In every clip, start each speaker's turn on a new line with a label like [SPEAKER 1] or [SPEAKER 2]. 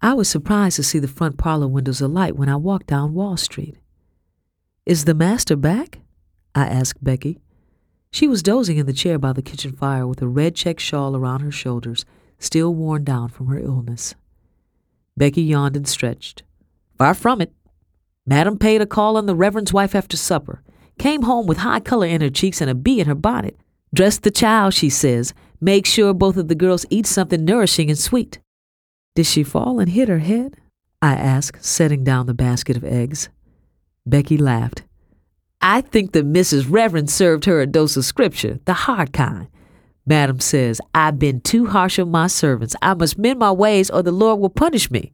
[SPEAKER 1] I was surprised to see the front parlor windows alight when I walked down Wall Street. "Is the master back?" I asked Becky. She was dozing in the chair by the kitchen fire with a red check shawl around her shoulders, still worn down from her illness. Becky yawned and stretched. "Far from it. Madam paid a call on the Reverend's wife after supper. Came home with high color in her cheeks and a bee in her bonnet. Dressed the child, she says. Make sure both of the girls eat something nourishing and sweet." "Did she fall and hit her head?" I asked, setting down the basket of eggs. Becky laughed. "I think the Mrs. Reverend served her a dose of scripture, the hard kind. Madam says, I've been too harsh on my servants. I must mend my ways or the Lord will punish me."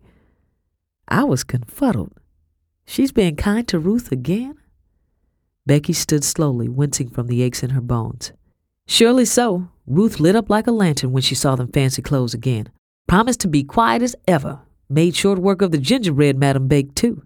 [SPEAKER 1] I was confuddled. She's being kind to Ruth again? Becky stood slowly, wincing from the aches in her bones. "Surely so." Ruth lit up like a lantern when she saw them fancy clothes again. "Promised to be quiet as ever. Made short work of the gingerbread Madam baked, too."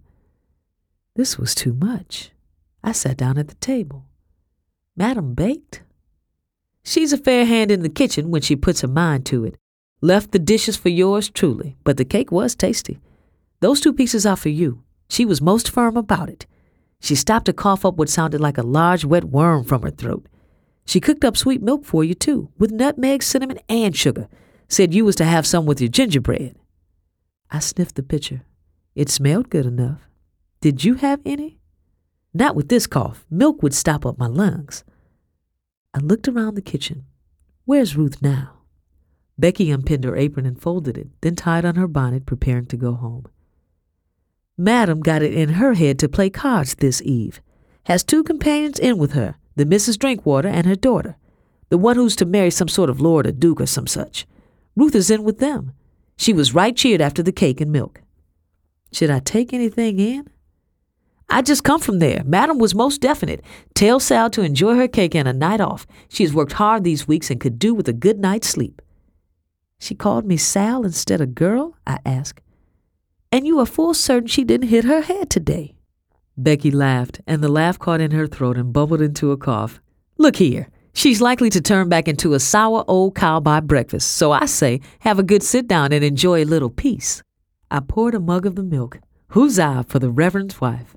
[SPEAKER 1] This was too much. I sat down at the table. "Madam baked?" "She's a fair hand in the kitchen when she puts her mind to it. Left the dishes for yours truly, but the cake was tasty. Those 2 pieces are for you. She was most firm about it. She stopped to cough up what sounded like a large wet worm from her throat. She cooked up sweet milk for you, too, with nutmeg, cinnamon, and sugar. Said you was to have some with your gingerbread." I sniffed the pitcher. It smelled good enough. "Did you have any?" "Not with this cough. Milk would stop up my lungs." I looked around the kitchen. "Where's Ruth now?" Becky unpinned her apron and folded it, then tied on her bonnet, preparing to go home. "Madam got it in her head to play cards this eve. Has 2 companions in with her, the Mrs. Drinkwater and her daughter, the one who's to marry some sort of lord or duke or some such. Ruth is in with them. She was right cheered after the cake and milk." "Should I take anything in?" "I just come from there. Madam was most definite. Tell Sal to enjoy her cake and a night off. She has worked hard these weeks and could do with a good night's sleep." "She called me Sal instead of girl?" I asked. "And you are full certain she didn't hit her head today?" Becky laughed, and the laugh caught in her throat and bubbled into a cough. "Look here. She's likely to turn back into a sour old cow by breakfast, so I say have a good sit down and enjoy a little peace." I poured a mug of the milk. Huzzah for the Reverend's wife.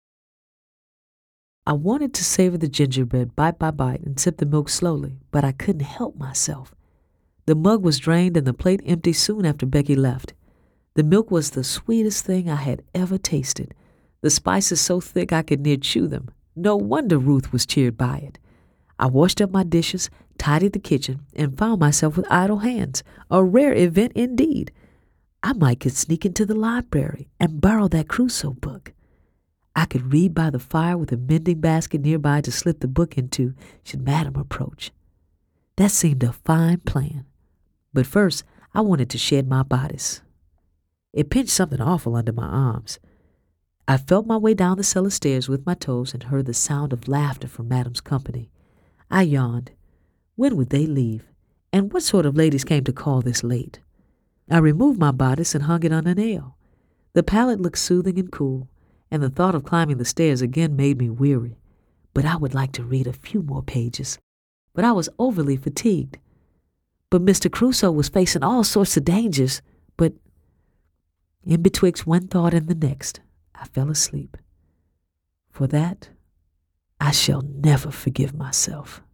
[SPEAKER 1] I wanted to savor the gingerbread bite by bite and sip the milk slowly, but I couldn't help myself. The mug was drained and the plate empty soon after Becky left. The milk was the sweetest thing I had ever tasted. The spices so thick I could near chew them. No wonder Ruth was cheered by it. I washed up my dishes, tidied the kitchen, and found myself with idle hands, a rare event indeed. I might could sneak into the library and borrow that Crusoe book. I could read by the fire with a mending basket nearby to slip the book into should Madam approach. That seemed a fine plan. But first, I wanted to shed my bodice. It pinched something awful under my arms. I felt my way down the cellar stairs with my toes and heard the sound of laughter from Madam's company. I yawned. When would they leave? And what sort of ladies came to call this late? I removed my bodice and hung it on a nail. The pallet looked soothing and cool, and the thought of climbing the stairs again made me weary. But I would like to read a few more pages. But I was overly fatigued. But Mr. Crusoe was facing all sorts of dangers. But in betwixt one thought and the next, I fell asleep. For that, I shall never forgive myself.